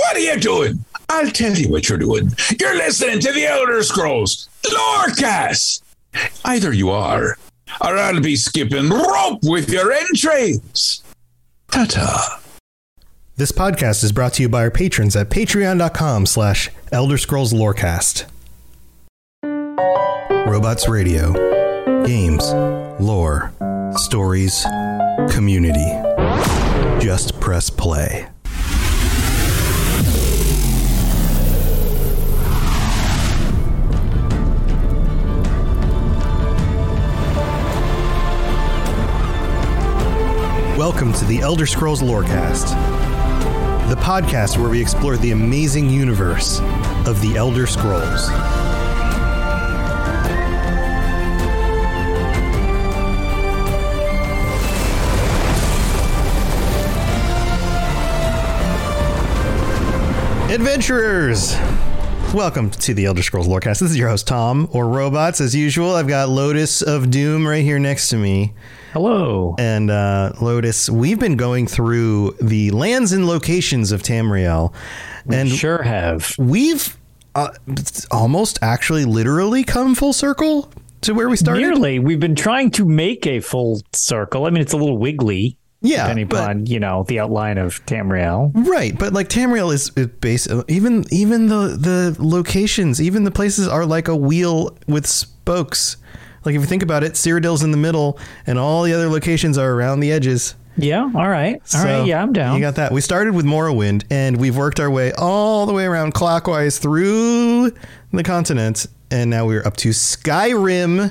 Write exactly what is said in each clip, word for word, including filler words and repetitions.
What are you doing? I'll tell you what you're doing. You're listening to the Elder Scrolls Lorecast. Either you are, or I'll be skipping rope with your entrails. Ta-ta. This podcast is brought to you by our patrons at patreon.com slash Elder Scrolls Lorecast. Robots Radio. Games. Lore. Stories. Community. Just press play. Welcome to the Elder Scrolls Lorecast, the podcast where we explore the amazing universe of the Elder Scrolls. Adventurers! Welcome to the Elder Scrolls Lorecast. This is your host, Tom, or Robots. As usual, I've got Lotus of Doom right here next to me. Hello. And uh, Lotus, we've been going through the lands and locations of Tamriel. And we sure have. We've uh, almost actually literally come full circle to where we started. Nearly. We've been trying to make a full circle. I mean, it's a little wiggly. Yeah, depending but, upon, you know, the outline of Tamriel. Right, but like Tamriel is, is based, even even the the locations, even the places are like a wheel with spokes. Like if you think about it, Cyrodiil's in the middle, and all the other locations are around the edges. Yeah, all right. All so right, yeah, I'm down. You got that. We started with Morrowind, and we've worked our way all the way around clockwise through the continent, and now we're up to Skyrim.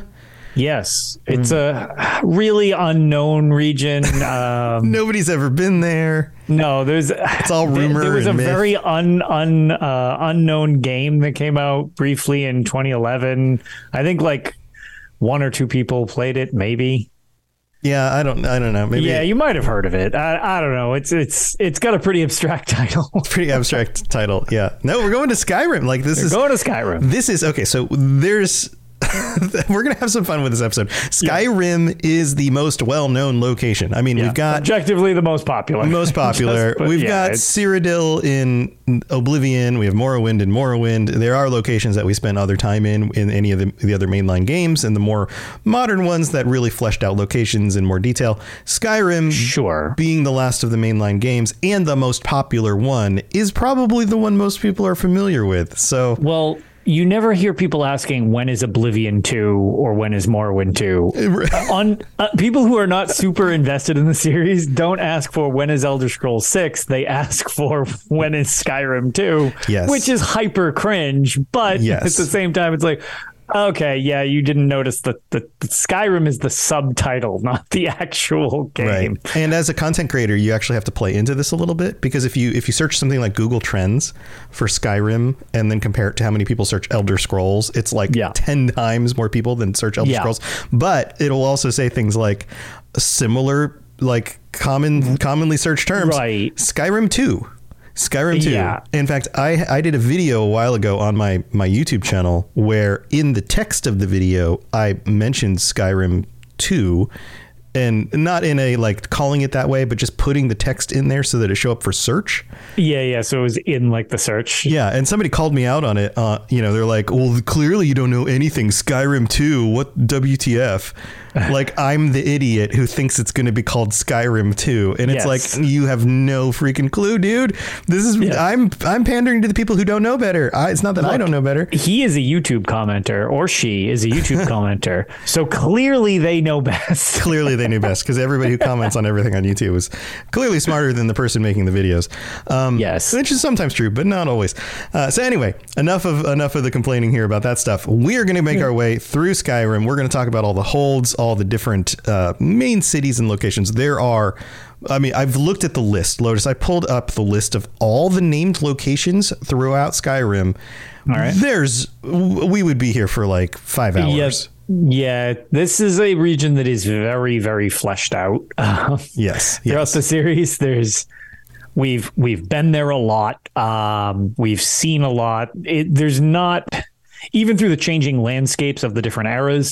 Yes, it's a really unknown region. Um, Nobody's ever been there. No, there's it's all rumor. There was and a myth. very un, un uh, unknown game that came out briefly in twenty eleven. I think like one or two people played it, maybe. Yeah, I don't. I don't know. Maybe. Yeah, you might have heard of it. I, I don't know. It's it's it's got a pretty abstract title. Pretty abstract title. Yeah. No, we're going to Skyrim. Like this We're is going to Skyrim. This is okay. So there's. We're gonna have some fun with this episode. Skyrim yeah. is the most well-known location. I mean, yeah. we've got objectively the most popular. Most popular. Just, we've yeah, got Cyrodiil in Oblivion. We have Morrowind in Morrowind. There are locations that we spend other time in in any of the, the other mainline games, and the more modern ones that really fleshed out locations in more detail. Skyrim, sure, being the last of the mainline games and the most popular one, is probably the one most people are familiar with. So, well. You never hear people asking when is Oblivion two or when is Morrowind two. On uh, people who are not super invested in the series don't ask for when is Elder Scrolls six. They ask for when is Skyrim two, yes. which is hyper cringe. But yes. at the same time, it's like, okay, yeah, you didn't notice that the, the Skyrim is the subtitle, not the actual game. Right. And as a content creator, you actually have to play into this a little bit, because if you if you search something like Google Trends for Skyrim and then compare it to how many people search Elder Scrolls, it's like yeah. ten times more people than search Elder yeah. Scrolls. But it'll also say things like similar, like common commonly searched terms. Right. Skyrim two. Skyrim two. Yeah. In fact, I I did a video a while ago on my, my YouTube channel where in the text of the video, I mentioned Skyrim two, and not in a like calling it that way, but just putting the text in there so that it show up for search. Yeah, yeah. So it was in like the search. Yeah, and somebody called me out on it. Uh, you know, they're like, well, clearly you don't know anything. Skyrim two, what W T F? Like, I'm the idiot who thinks it's going to be called Skyrim two. And it's yes. like, you have no freaking clue, dude. This is, yeah. I'm I'm pandering to the people who don't know better. I, it's not that Look, I don't know better. He is a YouTube commenter, or she is a YouTube commenter. So clearly they know best. Clearly they knew best, because everybody who comments on everything on YouTube is clearly smarter than the person making the videos. Um, yes. Which is sometimes true, but not always. Uh, so anyway, enough of enough of the complaining here about that stuff. We are going to make our way through Skyrim. We're going to talk about all the holds, all the different uh, main cities and locations. There are, I mean, I've looked at the list, Lotus. I pulled up the list of all the named locations throughout Skyrim. All right. There's, we would be here for like five hours. Yes. Yeah, this is a region that is very, very fleshed out. Uh, yes. Throughout yes. the series, there's, we've, we've been there a lot. Um, we've seen a lot. It, there's not, even through the changing landscapes of the different eras,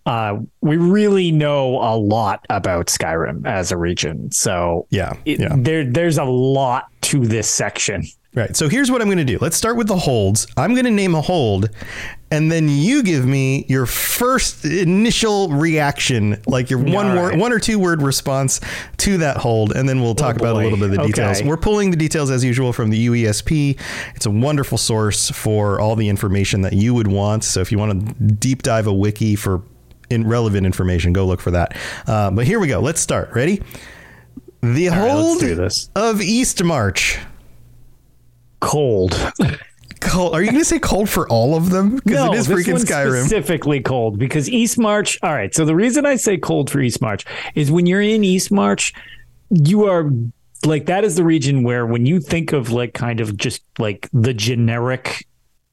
uh, we really know a lot about Skyrim as a region. So yeah, it, yeah. there there's a lot to this section. Right. So here's what I'm going to do. Let's start with the holds. I'm going to name a hold, and then you give me your first initial reaction, like your one All word, right. one or two word response to that hold, and then we'll talk Oh, about a boy. little bit of the details. Okay. We're pulling the details as usual from the U E S P. It's a wonderful source for all the information that you would want. So if you want to deep dive a wiki for in relevant information, go look for that. Uh, but here we go. Let's start. Ready? The All right, let's hold do this. of Eastmarch. Cold. Cold. Are you going to say cold for all of them? Because No, it is this freaking one's Skyrim. specifically cold because Eastmarch. All right. So the reason I say cold for Eastmarch is when you're in Eastmarch, you are like, that is the region where when you think of like kind of just like the generic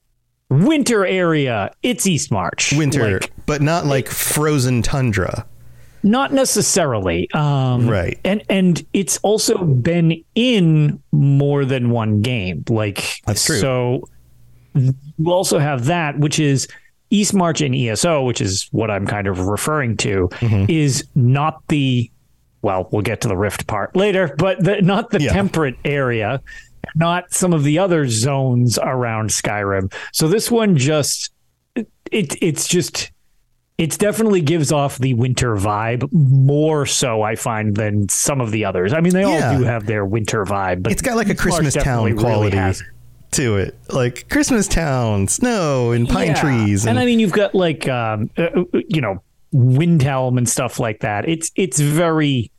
winter area, it's Eastmarch. Winter, Like, but not like frozen tundra. not necessarily. Um, Right. And and it's also been in more than one game. Like, That's true. So you also have that, which is Eastmarch and E S O, which is what I'm kind of referring to, Mm-hmm. is not the, well, we'll get to the Rift part later, but the, not the Yeah. temperate area, not some of the other zones around Skyrim. So this one just, it, it it's just, it definitely gives off the winter vibe more so, I find, than some of the others. I mean, they Yeah. all do have their winter vibe, but It's got like a Eastmarch Christmas definitely town really quality has it. to it. Like Christmas town, snow and pine Yeah. trees. And, And, I mean, you've got like, um, uh, you know, Windhelm and stuff like that. It's it's very,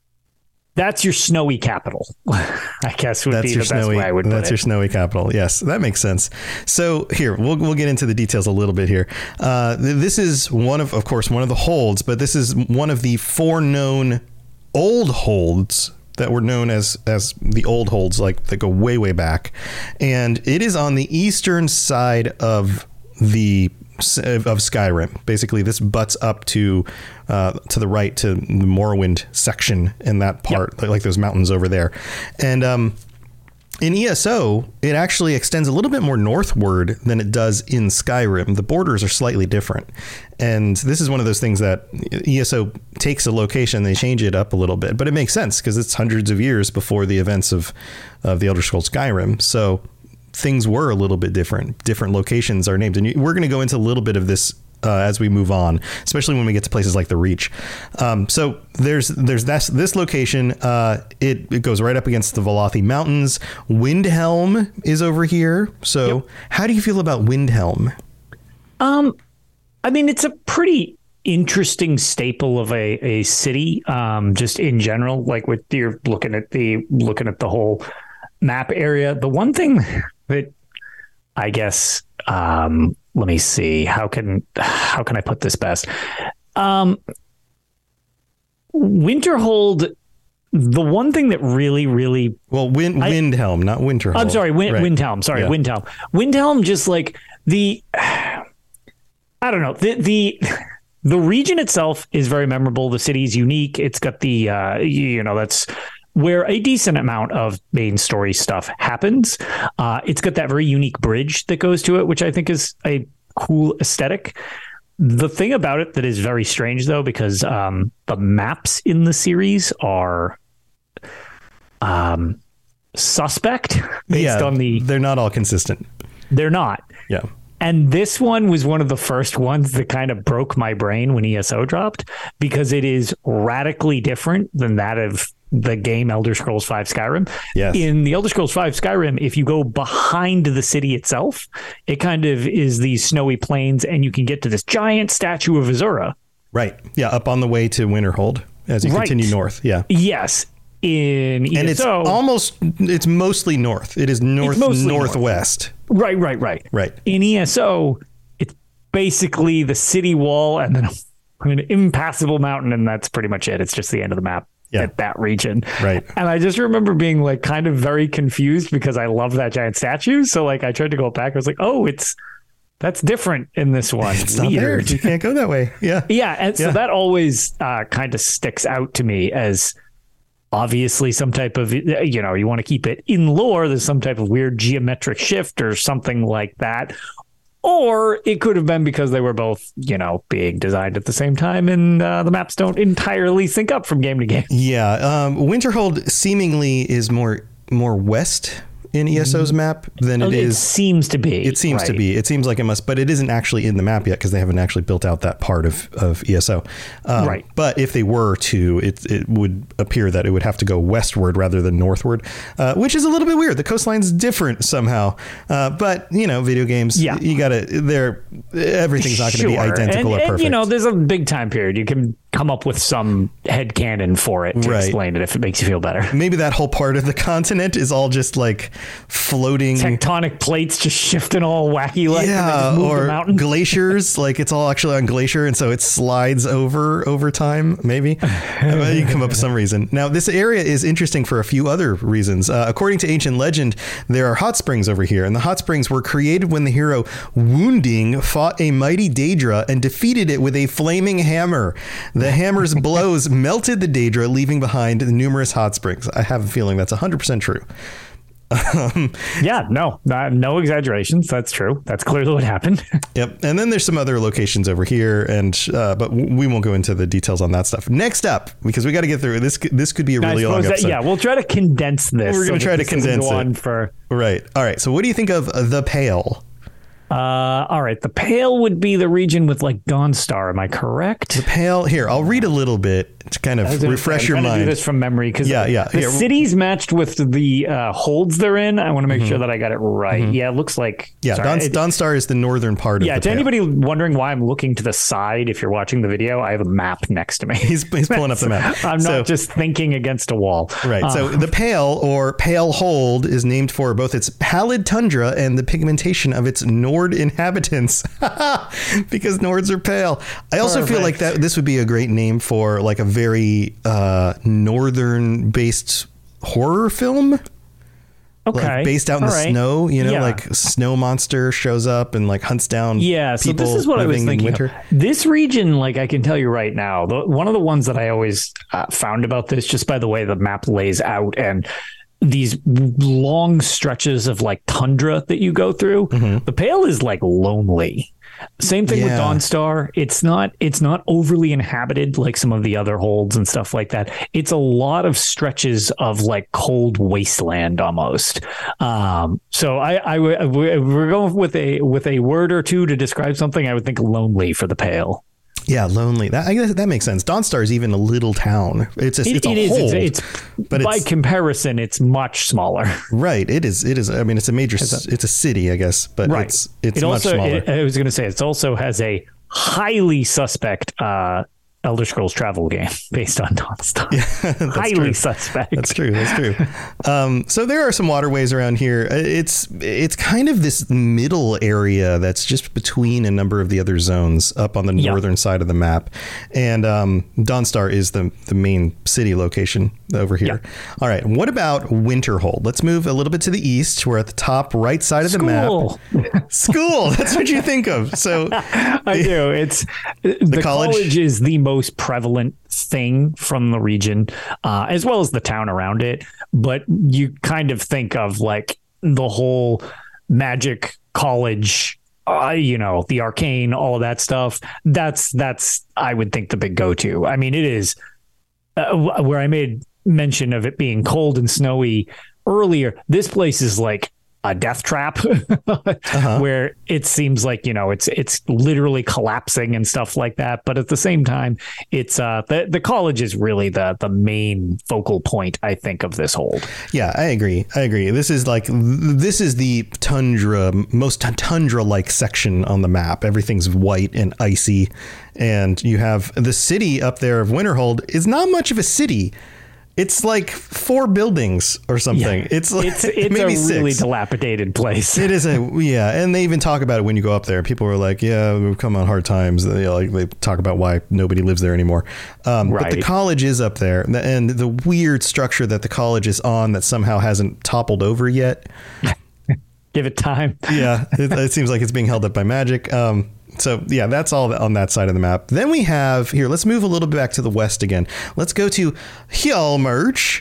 that's your snowy capital, I guess would that's be your the best snowy, way I would that's put your it. snowy capital. Yes, that makes sense. So here, we'll, we'll get into the details a little bit here. Uh, th- this is one of, of course, one of the holds, but this is one of the four known old holds that were known as as the old holds, like that go way way back, and it is on the eastern side of the of Skyrim. Basically, this butts up to uh, to the right to the Morrowind section in that part, like, like those mountains over there, and um. In E S O, it actually extends a little bit more northward than it does in Skyrim. The borders are slightly different. And this is one of those things that E S O takes a location, they change it up a little bit. But it makes sense because it's hundreds of years before the events of, of the Elder Scrolls Skyrim. So things were a little bit different. Different locations are named. And we're going to go into a little bit of this Uh, as we move on, especially when we get to places like the Reach. Um, so there's there's this, this location. Uh, it, it goes right up against the Velothi Mountains. Windhelm is over here. So Yep. how do you feel about Windhelm? Um, I mean, it's a pretty interesting staple of a, a city, um, just in general, like with you're looking at the looking at the whole map area. The one thing that I guess, um, let me see, how can how can I put this best? Um, Winterhold, the one thing that really, really Well, Wind, I- Windhelm, not Winterhold. I'm sorry, Win- Right. Windhelm. Sorry, Yeah. Windhelm. Windhelm, just like the, I don't know, the the the region itself is very memorable. The city is unique. It's got the, uh, you know, that's where a decent amount of main story stuff happens. Uh, it's got that very unique bridge that goes to it, which I think is a cool aesthetic. The thing about it that is very strange, though, because um, the maps in the series are um, suspect based Yeah, on the. they're not all consistent. They're not. Yeah. And this one was one of the first ones that kind of broke my brain when E S O dropped because it is radically different than that of the game Elder Scrolls five Skyrim. Yes. In the Elder Scrolls five Skyrim, if you go behind the city itself, it kind of is these snowy plains and you can get to this giant statue of Azura. Right. Yeah. Up on the way to Winterhold as you Right. continue north. Yeah. Yes. In E S O. And it's almost, it's mostly north. It is north, mostly north. northwest. Right, right, right. Right. In E S O, it's basically the city wall and then an impassable mountain, and that's pretty much it. It's just the end of the map Yeah. at that region. Right. And I just remember being like kind of very confused because I love that giant statue. So like I tried to go back. I was like, oh, it's that's different in this one. It's not there. Weird. You can't go that way. Yeah. Yeah, and so Yeah. that always uh, kind of sticks out to me as obviously some type of, you know, you want to keep it in lore. There's some type of weird geometric shift or something like that. Or it could have been because they were both, you know, being designed at the same time, and uh, the maps don't entirely sync up from game to game. Yeah, um, Winterhold seemingly is more more west in E S O's map than it, it is. It seems to be. It seems right. to be. It seems like it must, but it isn't actually in the map yet because they haven't actually built out that part of, of E S O. Um, right. But if they were to, it it would appear that it would have to go westward rather than northward, uh, which is a little bit weird. The coastline's different somehow. Uh, but, you know, video games, yeah. you got to, they're, everything's not going to sure. be identical and, or perfect. And, you know, there's a big time period. You can come up with some headcanon for it to right. explain it if it makes you feel better. Maybe that whole part of the continent is all just like floating tectonic plates just shifting all wacky like yeah, or the glaciers, like it's all actually on glacier, and so it slides over over time. Maybe you can come up with some reason. Now, this area is interesting for a few other reasons. Uh, according to ancient legend, there are hot springs over here, and the hot springs were created when the hero Wounding fought a mighty Daedra and defeated it with a flaming hammer. The hammer's blows melted the Daedra, leaving behind numerous hot springs. I have a feeling that's one hundred percent true. Um, yeah, no, not, no exaggerations. That's true. That's clearly what happened. Yep. And then there's some other locations over here, and uh, but we won't go into the details on that stuff. Next up, because we got to get through this. This could be a really long episode. That, yeah, we'll try to condense this. We're going to so try to condense it. On for right. All right. So, what do you think of the Pale? Uh, all right. The Pale would be the region with like Dawnstar. Am I correct? The Pale. Here, I'll read a little bit to kind of refresh your mind. Do this from memory because yeah, yeah. the Here. cities matched with the uh, holds they're in. I want to make mm-hmm. sure that I got it right. Mm-hmm. Yeah, it looks like yeah. Don, it, Dawnstar is the northern part of yeah, the to Pale. Anybody wondering why I'm looking to the side, if you're watching the video, I have a map next to me. He's he's pulling up the map. I'm so, not just thinking against a wall. Right. Uh, so the Pale or Pale Hold is named for both its pallid tundra and the pigmentation of its Nord inhabitants. Because Nords are pale. I also Perfect. feel like that this would be a great name for like a very uh, northern based horror film. Okay. Like based out in All the right. snow, you know, yeah. like a snow monster shows up and like hunts down yeah, so people this is what I was living in thinking winter. Of. This region, like I can tell you right now, the, one of the ones that I always uh, found about this, just by the way the map lays out and these long stretches of like tundra that you go through, mm-hmm. the Pale is like lonely. Same thing yeah. with Dawnstar. It's not it's not overly inhabited like some of the other holds and stuff like that. It's a lot of stretches of like cold wasteland almost. Um, so I, I we're going with a with a word or two to describe something. I would think lonely for the Pale. Yeah, lonely. That I guess that makes sense. Dawnstar is even a little town. It's a, it, it's a it hold, is. It's, it's but by it's, comparison, it's much smaller. Right. It is. It is. I mean, it's a major. It's a, it's a city, I guess, but right. it's it's it much also, smaller. It, I was going to say it also has a highly suspect uh, Elder Scrolls travel game based on Dawnstar. Yeah, highly true. suspect. That's true. That's true. um, so there are some waterways around here. It's it's kind of this middle area that's just between a number of the other zones up on the yeah. northern side of the map. And um, Dawnstar is the, the main city location over here. Yeah. All right. What about Winterhold? Let's move a little bit to the east. We're at the top right side of the School. map. School. That's what you think of. So I do. It's the, the college? college is the most most prevalent thing from the region, uh, as well as the town around it. But you kind of think of like the whole magic college, uh, you know, the arcane, all of that stuff. That's that's I would think the big go-to. I mean, it is uh, where I made mention of it being cold and snowy earlier. This place is like a death trap uh-huh. where it seems like, you know, it's it's literally collapsing and stuff like that. But at the same time, it's uh, the, the college is really the the main focal point, I think, of this hold. Yeah, I agree. I agree. This is like this is the tundra, most tundra like section on the map. Everything's white and icy. And you have the city up there of Winterhold is not much of a city. It's like four buildings or something. Yeah. It's like it's, it's maybe a really six. dilapidated place. It is a yeah, and they even talk about it when you go up there. People were like, "Yeah, we've come on hard times." They, like they talk about why nobody lives there anymore. Um, right. But the college is up there, and the weird structure that the college is on that somehow hasn't toppled over yet. Give it time. Yeah, it, it seems like it's being held up by magic. Um, So, yeah, that's all on that side of the map. Then we have here, let's move a little bit back to the west again. Let's go to Hjalmerch.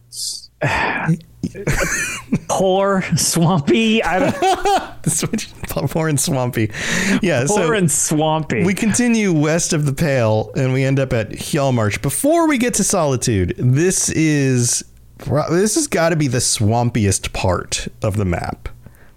Poor, swampy. I don't... poor and swampy. Yeah, poor so and swampy. we continue west of the Pale, and we end up at Hjalmarch. Before we get to Solitude, this is this has got to be the swampiest part of the map.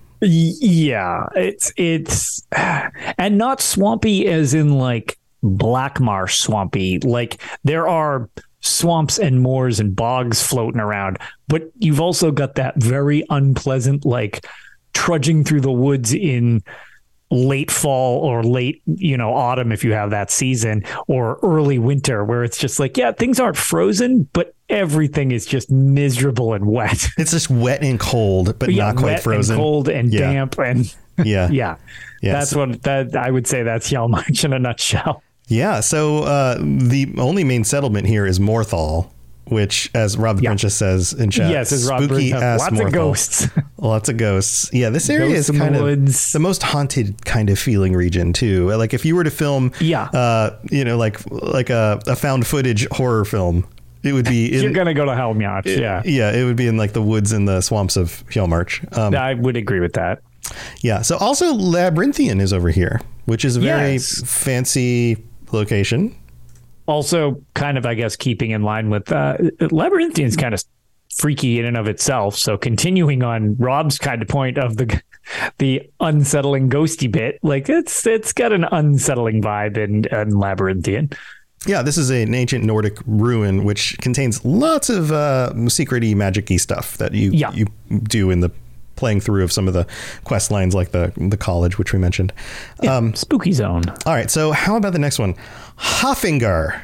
Yeah, it's it's and not swampy as in like black marsh swampy. Like there are swamps and moors and bogs floating around, but you've also got that very unpleasant like trudging through the woods in late fall or late, you know, autumn if you have that season, or early winter where it's just like, yeah, things aren't frozen, but everything is just miserable and wet. It's just wet and cold, but yeah, not quite wet frozen. And cold and yeah. damp and yeah, yeah. Yes. That's what that I would say. That's Hjalmarch in a nutshell. Yeah. So uh, the only main settlement here is Morthal, which, as Rob the Yeah. Princess says in chat, Yes, as Rob spooky Burnett, ass lots Morthal. of ghosts. Lots of ghosts. Yeah, this area Ghosts is in the kind of woods. the most haunted kind of feeling region too. Like if you were to film, Yeah. uh, you know, like like a, a found footage horror film, it would be in, You're gonna go to Hjalmarch. Yeah, yeah, it would be in like the woods and the swamps of Hjalmarch. Um, I would agree with that. yeah. So also Labyrinthian is over here, which is a very Yes. fancy location. Also, kind of, I guess, keeping in line with uh, Labyrinthian's kind of freaky in and of itself. So, continuing on Rob's kind of point of the the unsettling ghosty bit, like it's it's got an unsettling vibe in, in Labyrinthian. Yeah, this is an ancient Nordic ruin which contains lots of uh, secret-y, magic-y stuff that you Yeah. you do in the playing through of some of the quest lines, like the the college, which we mentioned. Yeah, Um, spooky zone. all right, so how about the next one? Hoffinger.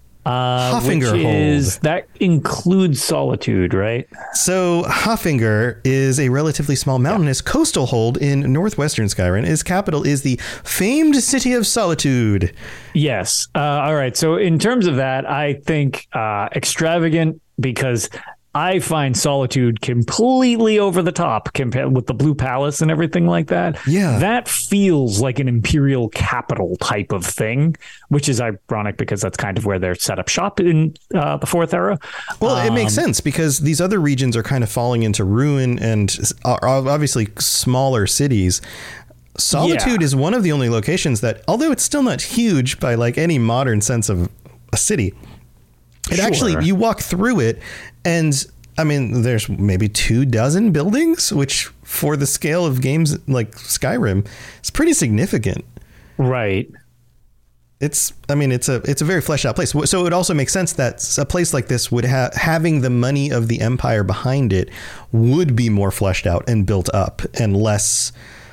Uh, Hoffinger which Hold. is that includes Solitude, right? So Hoffinger is a relatively small mountainous coastal hold in northwestern Skyrim. Its capital is the famed city of Solitude. Yes. Uh, all right. So in terms of that, I think uh, extravagant because I find Solitude completely over the top compared with the Blue Palace and everything like that. Yeah. That feels like an imperial capital type of thing, which is ironic because that's kind of where they're set up shop in uh, the Fourth Era. Well, it makes Um, sense because these other regions are kind of falling into ruin and are obviously smaller cities. Solitude Yeah. is one of the only locations that, although it's still not huge by like any modern sense of a city, it Sure. actually, you walk through it and I mean, there's maybe two dozen buildings, which for the scale of games like Skyrim is pretty significant. Right. It's, I mean, it's a, it's a very fleshed out place. So it also makes sense that a place like this would have, having the money of the empire behind it would be more fleshed out and built up and less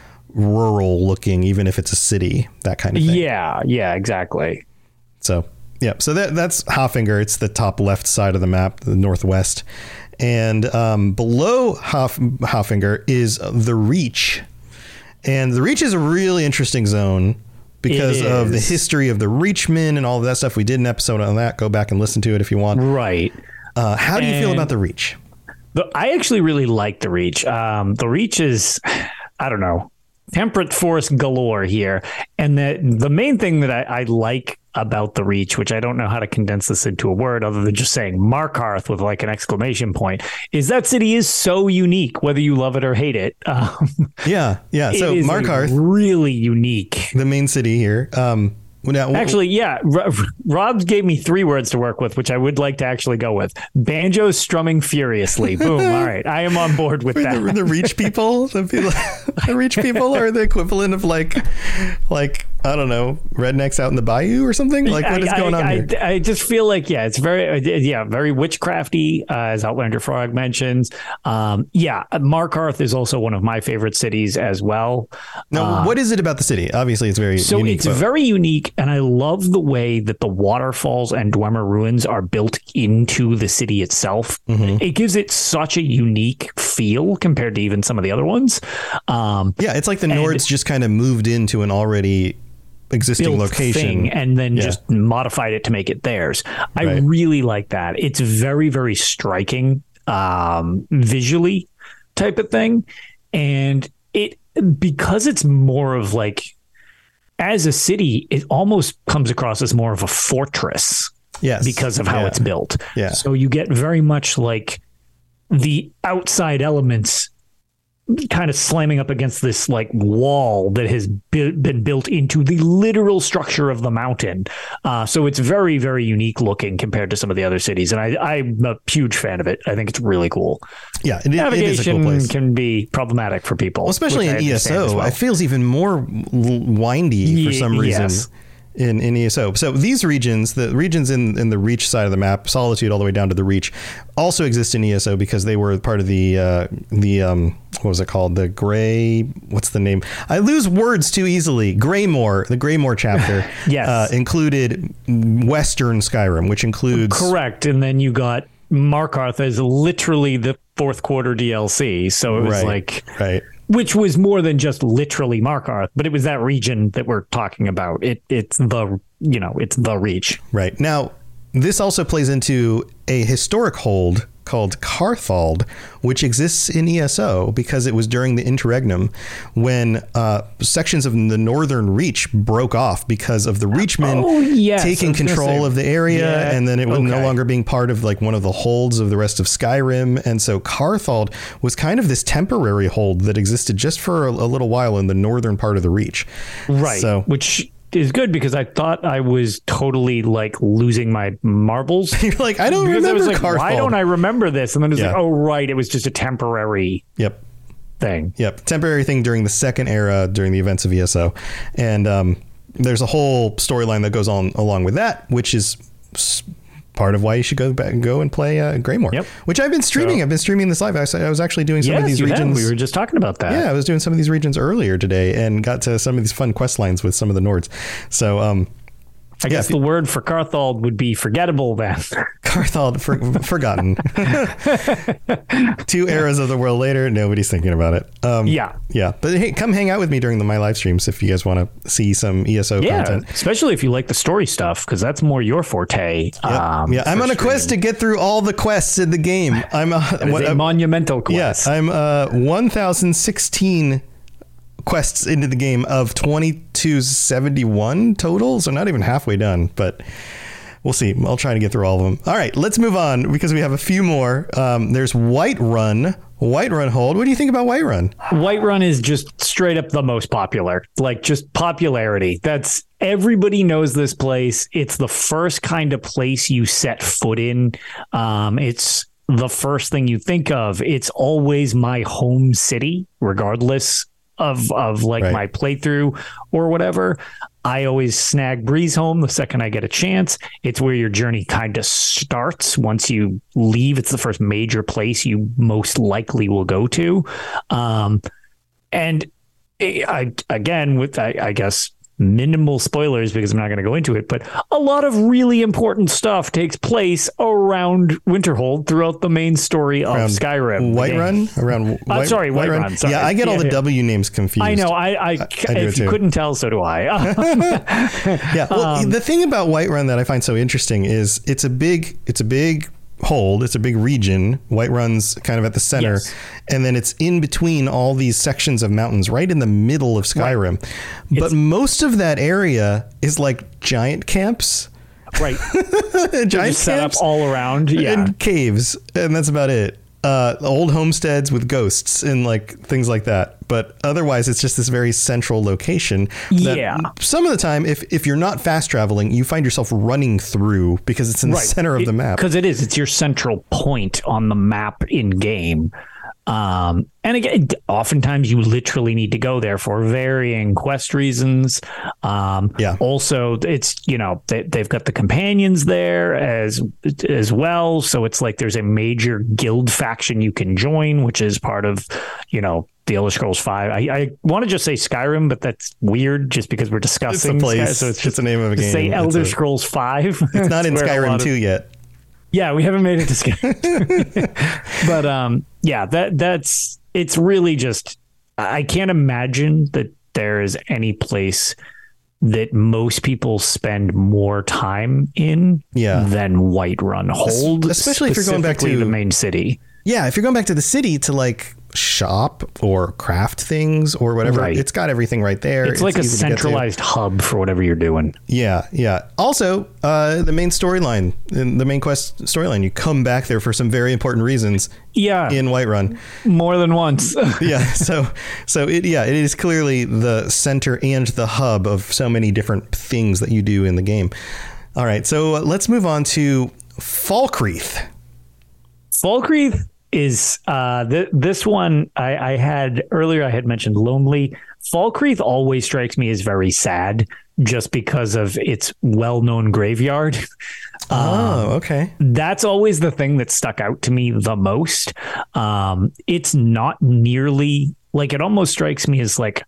rural looking, even if it's a city, that kind of thing. Yeah. Yeah, exactly. So, yeah. So that that's Hoffinger. It's the top left side of the map, the northwest. And um, below Hof, Hoffinger is the Reach. And the Reach is a really interesting zone because It of the is. history of the Reachmen and all of that stuff. We did an episode on that. Go back and listen to it if you want. Right. Uh, how do you feel And- about the Reach? The, I actually really like the Reach. Um, the Reach is, I don't know, temperate forest galore here. And the, the main thing that I, I like about the Reach, which I don't know how to condense this into a word other than just saying Markarth with like an exclamation point, is that city is so unique, whether you love it or hate it. Um, Yeah. Yeah. it So is Markarth, really unique. the main city here. Um, now, Actually, yeah, R- Rob gave me three words to work with, which I would like to actually go with. Banjo strumming furiously. Boom. All right. I am on board with that. the, the Reach people, the people, the Reach people are the equivalent of like, like, I don't know, rednecks out in the bayou or something. Like, what is I, going I, on I, here? I just feel like, yeah, it's very, uh, yeah, very witchcrafty, uh, as Outlander Frog mentions. Um, yeah, Markarth is also one of my favorite cities as well. Now, what is it about the city? Obviously, it's very So unique. it's but- very unique, and I love the way that the waterfalls and Dwemer ruins are built into the city itself. Mm-hmm. It gives it such a unique feel compared to even some of the other ones. Um, yeah, it's like the Nords just kind of moved into an already existing built location. thing and then Yeah. just modified it to make it theirs. I Right. really like that. It's very, very striking, um, visually type of thing. And it, because it's more of like, as a city, it almost comes across as more of a fortress Yes, because of how yeah. it's built. Yeah. So you get very much like the outside elements kind of slamming up against this like wall that has bu- been built into the literal structure of the mountain. Uh, so it's very, very unique looking compared to some of the other cities. And I, I'm a huge fan of it. I think it's really cool. Yeah, it, Navigation it is a cool place. Can be problematic for people. Well, especially in E S O. Well. It feels even more windy for some reason. Yes. In, in E S O. So these regions, the regions in, in the Reach side of the map, Solitude all the way down to the Reach, also exist in E S O because they were part of the, uh, the um, what was it called? The Gray, what's the name? I lose words too easily. Greymoor, the Greymoor chapter yes. uh, included Western Skyrim, which includes... Correct. And then you got Markarth as literally the fourth quarter D L C. So it was right, like... Right. Which was more than just literally Markarth, but it was that region that we're talking about. It it's the you know it's the Reach. Right. Now, this also plays into a historic hold called Carthald, which exists in E S O because it was during the interregnum when uh, sections of the Northern Reach broke off because of the Reachmen oh, yes. taking control say, of the area, yeah, and then it was okay. no longer being part of like one of the holds of the rest of Skyrim. And so Carthald was kind of this temporary hold that existed just for a, a little while in the northern part of the Reach. Right. So, which is good because I thought I was totally like losing my marbles. You're like, I don't because remember I was like, Carthald. Why don't I remember this? And then it's yeah. like, oh, right. It was just a temporary yep. thing. Yep. Temporary thing during the second era, during the events of E S O. And um, there's a whole storyline that goes on along with that, which is part of why you should go back and go and play uh, Greymoor, yep. which I've been streaming. So, I've been streaming this live. I was, I was actually doing some yes, of these you regions. Have. We were just talking about that. Yeah, I was doing some of these regions earlier today and got to some of these fun quest lines with some of the Nords. So, um, I guess yeah, the word for Carthald would be forgettable then. Carthald, for, forgotten. Two eras of the world later, nobody's thinking about it. Um, yeah. Yeah. But hey, come hang out with me during the, my live streams if you guys want to see some E S O yeah, content. Especially if you like the story stuff, because that's more your forte. Yep. Um, yeah, I'm on a quest to get through all the quests in the game. I'm a, what, a uh, monumental quest. Yes, yeah, I'm uh, one thousand sixteen quests into the game of twenty-two seventy-one total, so not even halfway done, but we'll see. I'll try to get through all of them. All right, let's move on because we have a few more. Um, there's Whiterun. Whiterun hold. What do you think about Whiterun? Whiterun is just straight up the most popular, like just popularity. That's everybody knows this place. It's the first kind of place you set foot in. Um, it's the first thing you think of. It's always my home city, regardless of of like right. my playthrough or whatever. I always snag Breeze home the second I get a chance. It's where your journey kind of starts. Once you leave, it's the first major place you most likely will go to. Um, and I, again, with, I, I guess, minimal spoilers because I'm not going to go into it, but a lot of really important stuff takes place around Winterhold throughout the main story of around Skyrim. Whiterun? Around White, uh, sorry, Whiterun. Whiterun. Sorry. Yeah, I get all yeah, the yeah. W names confused. I know. I, I, I if you couldn't tell, so do I. yeah. Well, um, the thing about Whiterun that I find so interesting is it's a big, it's a big hold. It's a big region. Whiterun's kind of at the center, yes. and then it's in between all these sections of mountains, right in the middle of Skyrim. Right. But it's, most of that area is like giant camps, right? giant camps set up all around, yeah, and caves, and that's about it. Uh, old homesteads with ghosts and like things like that. But otherwise, it's just this very central location. That yeah. Some of the time, if if you're not fast traveling, you find yourself running through because it's in the right. center of it, the map. Because it is. It's your central point on the map in game. Um, and again, oftentimes you literally need to go there for varying quest reasons. Um, yeah. Also, it's, you know, they, they've got the companions there as as well. So it's like there's a major guild faction you can join, which is part of, you know, the Elder Scrolls five. I, I want to just say Skyrim, but that's weird just because we're discussing. It's a place. Sky, so it's just it's the name of a game. Say Elder a, Scrolls five. It's not in Skyrim two yet. Yeah, we haven't made it to Skyrim. But um, yeah, that that's it's really just I can't imagine that there is any place that most people spend more time in yeah. than Whiterun Hold, especially if you're going back to the main city. Yeah, if you're going back to the city to like shop or craft things or whatever. Right. It's got everything right there. It's, it's like a centralized hub for whatever you're doing. Yeah, yeah. Also, uh, the main storyline, the main quest storyline, you come back there for some very important reasons. Yeah, in Whiterun, more than once. yeah, so so it yeah, it is clearly the center and the hub of so many different things that you do in the game. All right, so uh, let's move on to Falkreath. Falkreath is uh, th- this one I, I had earlier. I had mentioned Lonely. Falkreath always strikes me as very sad, just because of its well-known graveyard. Oh, okay. Um, that's always the thing that stuck out to me the most. Um, it's not nearly like it almost strikes me as like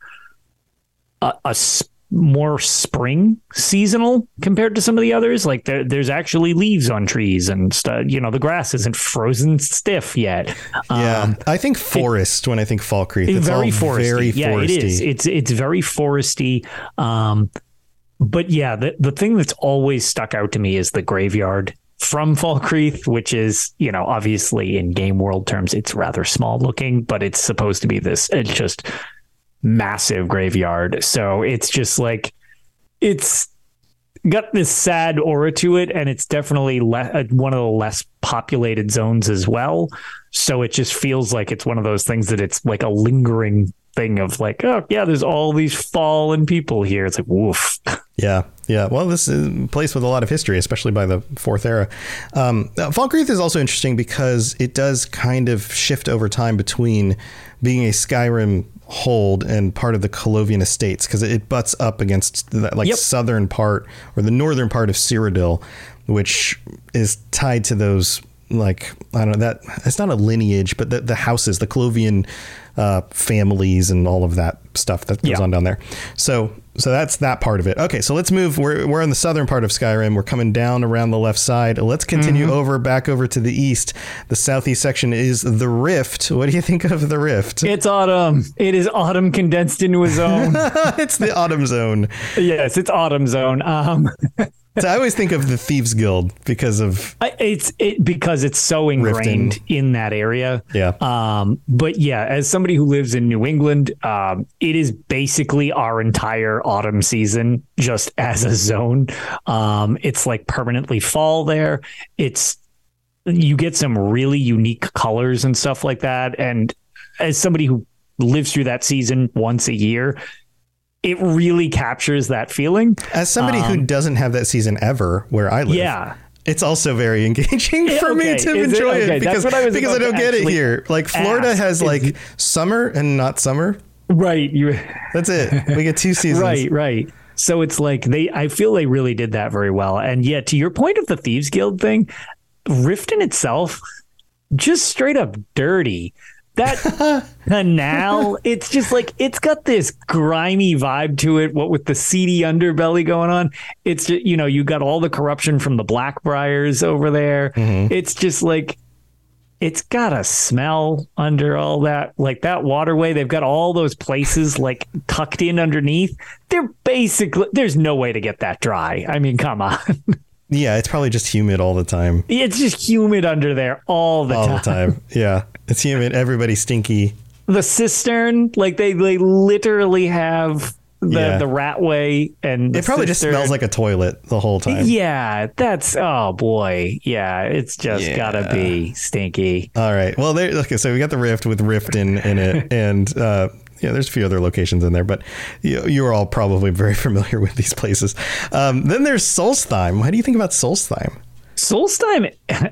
a, a sp- more spring seasonal compared to some of the others. Like there, there's actually leaves on trees and stuff. You know, the grass isn't frozen stiff yet. Yeah, um, I think forest it, when I think Falkreath. It's very all foresty. Very yeah, foresty. it is. It's it's very foresty. Um, but yeah, the the thing that's always stuck out to me is the graveyard from Falkreath, which is, you know, obviously in game world terms, it's rather small looking, but it's supposed to be this. It's just massive graveyard. So it's just like it's got this sad aura to it, and it's definitely le- one of the less populated zones as well. So it just feels like it's one of those things that it's like a lingering thing of like, oh yeah, there's all these fallen people here. It's like woof. Yeah, yeah. Well, this is a place with a lot of history, especially by the Fourth Era. Um, Falkreath is also interesting because it does kind of shift over time between being a Skyrim hold and part of the Colovian Estates, because it butts up against the like yep. southern part or the northern part of Cyrodiil, which is tied to those, like, I don't know, that it's not a lineage, but the, the houses, the Colovian uh, families and all of that stuff that goes yeah. on down there. So so that's that part of it. Okay, so let's move. We're we're in the southern part of Skyrim. We're coming down around the left side. Let's continue mm-hmm. over back over to the east. The southeast section is the Rift. What do you think of the Rift? It's autumn. It is autumn condensed into a zone. It's the autumn zone. Yes, it's autumn zone. Um So I always think of the Thieves Guild because of I, it's it because it's so ingrained Riften. in that area. Yeah. Um. But yeah, as somebody who lives in New England, um, it is basically our entire autumn season just as a zone. Um. It's like permanently fall there. It's you get some really unique colors and stuff like that. And as somebody who lives through that season once a year, it really captures that feeling. As somebody um, who doesn't have that season ever where I live. Yeah. It's also very engaging for okay. me to Is enjoy it, okay. it because, I because I don't get it here. Like Florida ask. has like Is, summer and not summer. Right. You, That's it. We get two seasons. Right, right. So it's like they, I feel they really did that very well. And yet to your point of the Thieves Guild thing, Riften itself, just straight up dirty. That canal, it's just like, it's got this grimy vibe to it, what with the seedy underbelly going on. It's just, you know, you got all the corruption from the Blackbriars over there. Mm-hmm. It's just like, it's got a smell under all that, like that waterway. They've got all those places like tucked in underneath. They're basically, there's no way to get that dry. I mean, come on. Yeah, it's probably just humid all the time. It's just humid under there all the all time. All the time. Yeah. It's humid. Everybody's stinky. The cistern, like they, they literally have the, yeah. the ratway, and it probably cistern. just smells like a toilet the whole time. Yeah, that's oh boy. Yeah, it's just yeah. gotta be stinky. All right. Well, there. Okay, so we got the Rift with Riften in it, and uh, yeah, there's a few other locations in there, but you, you're all probably very familiar with these places. Um, then there's Solstheim. How do you think about Solstheim? Solstheim.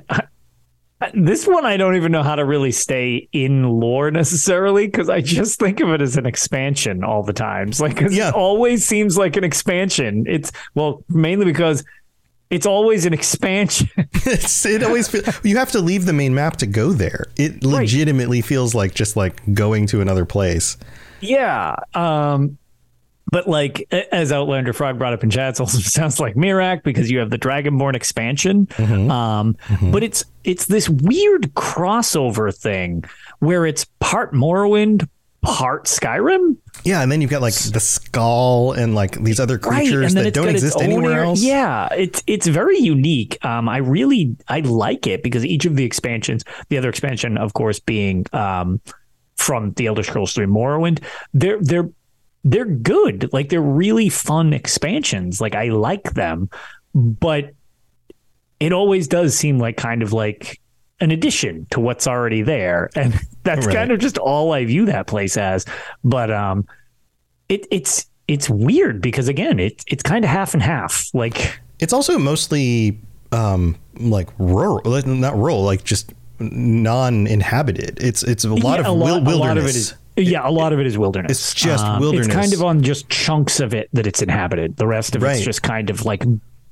This one, I don't even know how to really stay in lore necessarily, because I just think of it as an expansion all the times. Like, cause yeah. it always seems like an expansion. It's well, mainly because it's always an expansion. it's, it always feels, you have to leave the main map to go there. It legitimately right. feels like just like going to another place. Yeah. Um, But like, as Outlander Frog brought up in chat, it also sounds like Miraak because you have the Dragonborn expansion. Mm-hmm. Um, mm-hmm. But it's it's this weird crossover thing where it's part Morrowind, part Skyrim. Yeah, and then you've got like the Skull and like these other creatures right, that don't exist anywhere else. Yeah, it's it's very unique. Um, I really I like it because each of the expansions, the other expansion, of course, being um, from the Elder Scrolls three Morrowind, they're they're they're good. Like they're really fun expansions. Like I like them, but it always does seem like kind of like an addition to what's already there, and that's right. kind of just all I view that place as. But um, it it's it's weird because again, it it's kind of half and half. Like it's also mostly um like rural, not rural, like just non-inhabited. It's it's a lot yeah, of a lot, wilderness. A lot of it is. Yeah, a lot of it is wilderness. It's just um, wilderness. It's kind of on just chunks of it that it's inhabited. The rest of right. it's just kind of like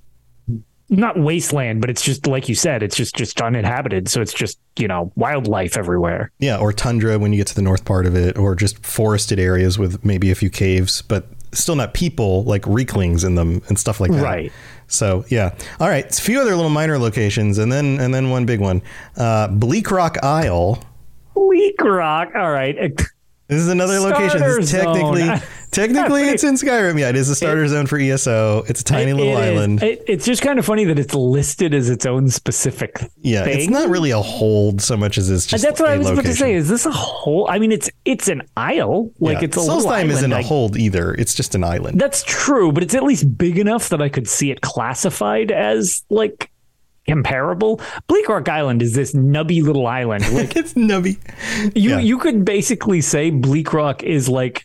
not wasteland, but it's just like you said, it's just just uninhabited. So it's just, you know, wildlife everywhere. Yeah, or tundra when you get to the north part of it, or just forested areas with maybe a few caves, but still not people, like Reeklings in them and stuff like that. Right. So yeah. All right. It's a few other little minor locations, and then and then one big one. Uh, Bleak Rock Isle. Bleak Rock. All right. This is another starter location. This is technically, zone. technically, it's in Skyrim. Yeah, it is a starter it, zone for E S O. It's a tiny it, little it island. It, it's just kind of funny that it's listed as its own specific yeah, thing. It's not really a hold so much as it's just. That's what a I was location. about to say. Is this a hold? I mean, it's it's an isle. Like yeah. it's a Solstheim little island. isn't a I, hold either. It's just an island. That's true, but it's at least big enough that I could see it classified as like comparable. Bleak Rock Island is this nubby little island. Like it's nubby. You yeah. you could basically say Bleak Rock is like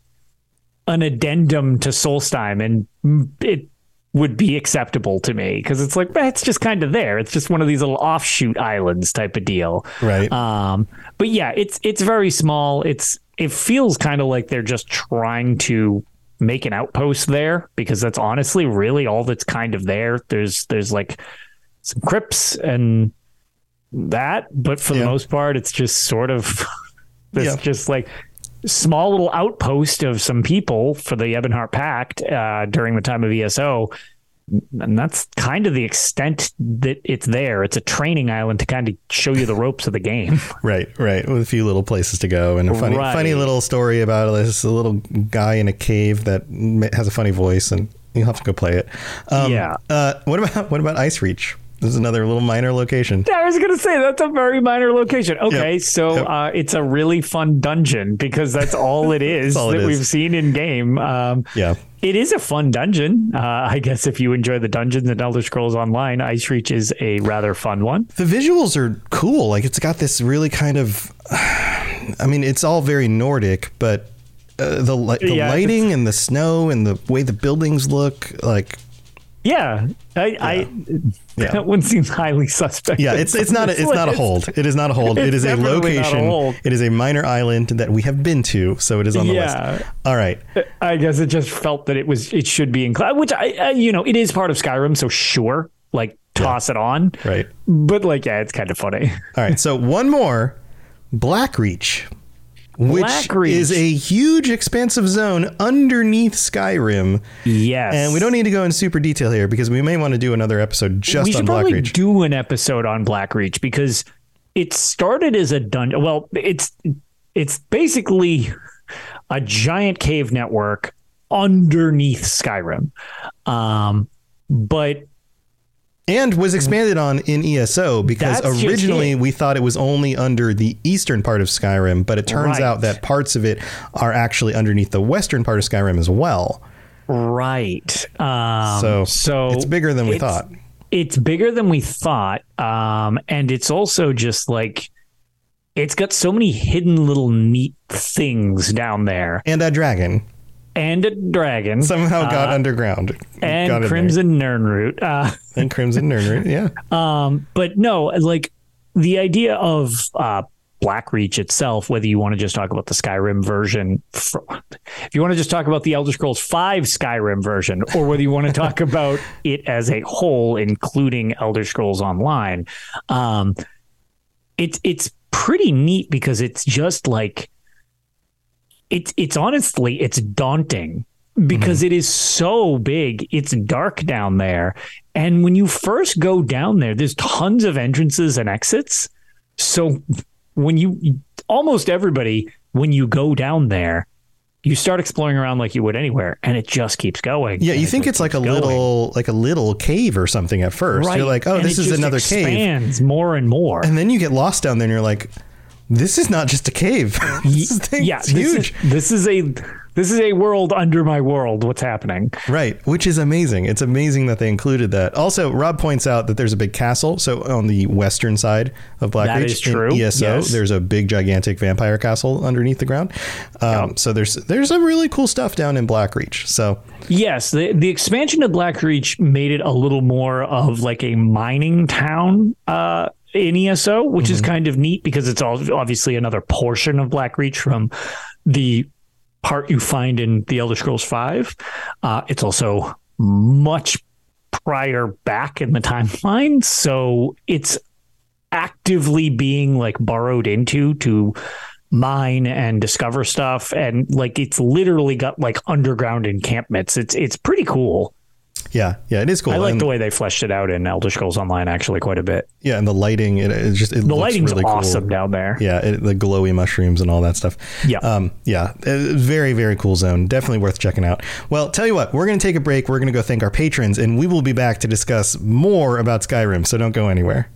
an addendum to Solstheim, and it would be acceptable to me because it's like eh, it's just kind of there. It's just one of these little offshoot islands type of deal. Right. Um. But yeah, it's it's very small. It's it feels kind of like they're just trying to make an outpost there because that's honestly really all that's kind of there. There's there's like some crypts and that, but for yeah. the most part, it's just sort of this yeah. just like small little outpost of some people for the Ebonheart Pact uh, during the time of E S O. And that's kind of the extent that it's there. It's a training island to kind of show you the ropes of the game. Right, right. With a few little places to go and a funny, right. funny little story about this a little guy in a cave that has a funny voice, and you'll have to go play it. Um, yeah. Uh, what about what about Ice Reach? This is another little minor location. I was going to say that's a very minor location. Okay, yep. so yep. Uh, it's a really fun dungeon because that's all it is all that it is. we've seen in game. Um, yeah, it is a fun dungeon. Uh, I guess if you enjoy the dungeons in Elder Scrolls Online, Ice Reach is a rather fun one. The visuals are cool. Like it's got this really kind of, I mean, it's all very Nordic, but uh, the the yeah, lighting and the snow and the way the buildings look, like. Yeah, I, yeah. I yeah. that one seems highly suspect. Yeah, it's it's not a, it's not a hold. It is not a hold. It is a location. A it is a minor island that we have been to, so it is on the yeah. list. All right. I guess it just felt that it was it should be in class, which I uh, you know it is part of Skyrim, so sure, like toss yeah. it on. Right. But like yeah, it's kind of funny. All right, so one more, Blackreach. Which Blackreach. is a huge, expansive zone underneath Skyrim. Yes. And we don't need to go in super detail here because we may want to do another episode just we on should Blackreach. Probably do an episode on Blackreach because it started as a dungeon. Well, it's it's basically a giant cave network underneath Skyrim. Um, but And was expanded on in E S O because That's originally we thought it was only under the eastern part of Skyrim, but it turns right. out that parts of it are actually underneath the western part of Skyrim as well. Right. Um, so, so it's bigger than we it's, thought. It's bigger than we thought. Um, and it's also just like, it's got so many hidden little neat things down there. And a dragon. And a dragon somehow got uh, underground, and got Crimson Nirnroot, uh, and Crimson Nirnroot, yeah. Um, but no, like the idea of uh, Blackreach itself, whether you want to just talk about the Skyrim version, for, if you want to just talk about the Elder Scrolls five Skyrim version, or whether you want to talk about it as a whole, including Elder Scrolls Online, um, it's it's pretty neat because it's just like. It's it's honestly, it's daunting because mm-hmm. it is so big. It's dark down there. And when you first go down there, there's tons of entrances and exits. So when you, almost everybody, when you go down there, you start exploring around like you would anywhere, and it just keeps going. Yeah, you think it's like a going. little like a little cave or something at first. Right. You're like, oh, and this is another cave. It expands more and more. And then you get lost down there and you're like, this is not just a cave. this is thing, yeah, it's huge. This is, this is a this is a world under my world. What's happening? Right, which is amazing. It's amazing that they included that. Also, Rob points out that there's a big castle. So on the western side of Blackreach, that is true. In E S O, yes. there's a big, gigantic vampire castle underneath the ground. Um, yep. So there's there's some really cool stuff down in Blackreach. So yes, the the expansion of Blackreach made it a little more of like a mining town. Uh, in E S O, which mm-hmm. is kind of neat because it's all obviously another portion of Blackreach from the part you find in the Elder Scrolls five. Uh, it's also much prior back in the timeline, so it's actively being like burrowed into to mine and discover stuff, and like it's literally got like underground encampments. It's it's pretty cool. Yeah, yeah, it is cool. I like and, the way they fleshed it out in Elder Scrolls Online actually quite a bit. Yeah, and the lighting, it, it just it the looks lighting's really awesome cool. down there. Yeah, it, the glowy mushrooms and all that stuff. Yeah, um, yeah, very very cool zone. Definitely worth checking out. Well, tell you what, we're going to take a break. We're going to go thank our patrons, and we will be back to discuss more about Skyrim. So don't go anywhere.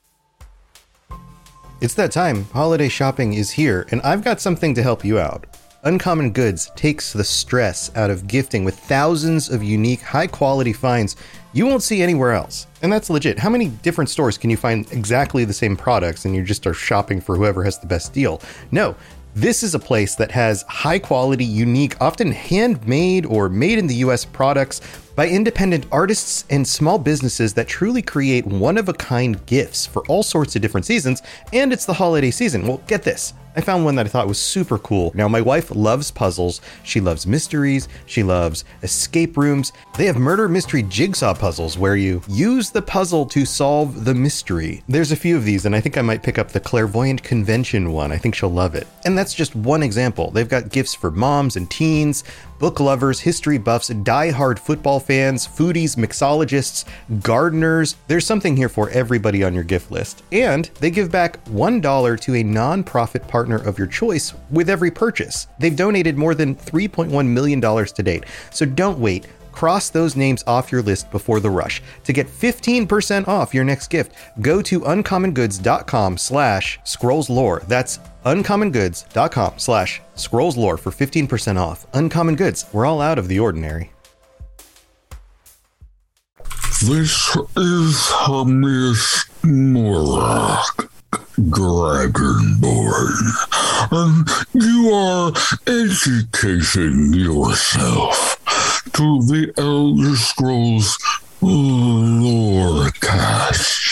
It's that time. Holiday shopping is here, and I've got something to help you out. Uncommon Goods takes the stress out of gifting with thousands of unique, high-quality finds you won't see anywhere else. And that's legit. How many different stores can you find exactly the same products and you just are shopping for whoever has the best deal? No. This is a place that has high-quality, unique, often handmade or made in the U S products by independent artists and small businesses that truly create one-of-a-kind gifts for all sorts of different seasons, and it's the holiday season. Well, get this. I found one that I thought was super cool. Now, my wife loves puzzles. She loves mysteries. She loves escape rooms. They have murder mystery jigsaw puzzles where you use the puzzle to solve the mystery. There's a few of these, and I think I might pick up the Clairvoyant Convention one. I think she'll love it. And that's just one example. They've got gifts for moms and teens, book lovers, history buffs, die-hard football fans, foodies, mixologists, gardeners. There's something here for everybody on your gift list. And they give back one dollar to a non-profit partner of your choice with every purchase. They've donated more than three point one million dollars to date. So don't wait. Cross those names off your list before the rush. To get fifteen percent off your next gift, go to uncommongoods.com slash scrollslore. That's uncommongoods.com slash scrollslore for fifteen percent off. Uncommon Goods, we're all out of the ordinary. This is Hermes Morak, Dragonborn, and you are educating yourself to the Elder Scrolls Lorecast.